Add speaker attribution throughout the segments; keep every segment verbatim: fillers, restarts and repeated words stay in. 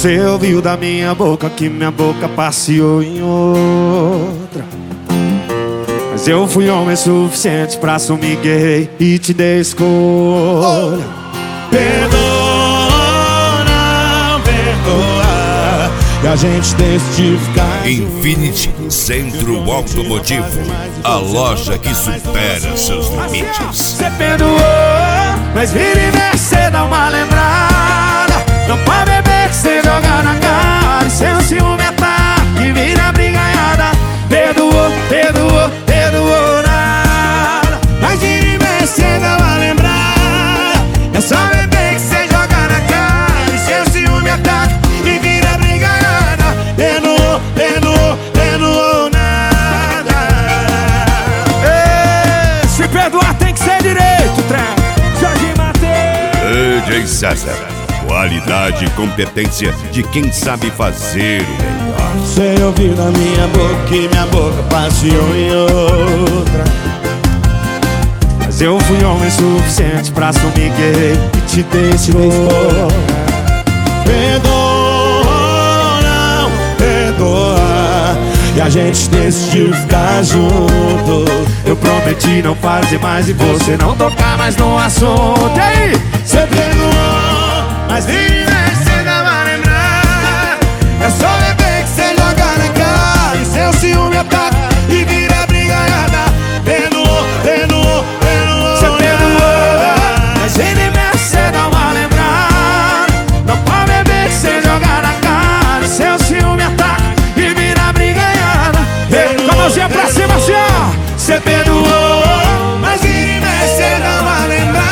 Speaker 1: Você ouviu da minha boca que minha boca passeou em outra. Mas eu fui homem suficiente pra assumir que errei e te dei escolha. Perdoa, não perdoa, e a gente decidiu ficar.
Speaker 2: Infinity Centro Automotivo, a loja que supera seus limites.
Speaker 1: Você perdoou, mas vira e mexe, cê dá uma lembrada. Não pode beber que cê joga na cara, e seu ciúme ataca e vira brigaiada. Perdoou, perdoou, perdoou nada, mas vira e mexe, cê dá uma lembrada. É só beber que cê joga na cara, e seu ciúme ataca e vira brigaiada. Perdoou, perdoou, perdoou nada. Ei, se perdoar tem que ser direito, trem. Jorge Mateus.
Speaker 2: D J César, qualidade e competência de quem sabe fazer o melhor.
Speaker 1: Você ouviu na minha boca que minha boca passeou em outra. Mas eu fui homem suficiente pra assumir que errei e te dei escolha. Perdoa, não perdoa, e a gente decidiu ficar junto. Eu prometi não fazer mais e você não tocar mais no assunto. E aí? Você perdoou, mas vira e mexe, cê dá uma lembrada. É só beber que cê joga na cara, e seu ciúme ataca e vira brigaiada. Perdoou, perdoou, perdoou. Cê perdoou, mas vira e mexe, cê dá uma lembrada. Não pode beber que cê joga na cara, e seu ciúme ataca e vira brigaiada. Com a mãozinha pra cima, assim, ó. Cê perdoou, mas vira e mexe, cê dá uma lembrada.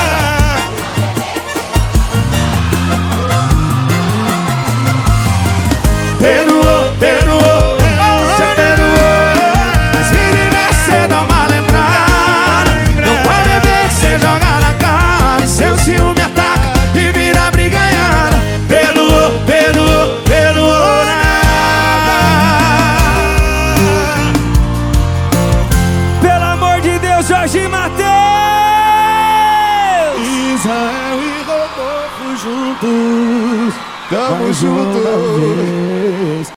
Speaker 1: Perdoou, perdoou, cê perdoou, mas vira e mexe, cê dá uma lembrada. Não pode beber que cê joga na cara, e seu ciúme ataca e vira brigaiada. Perdoou, perdoou, perdoou nada. Pelo amor de Deus, Jorge Mateus! Israel e Rodolfo juntos, tamo juntos.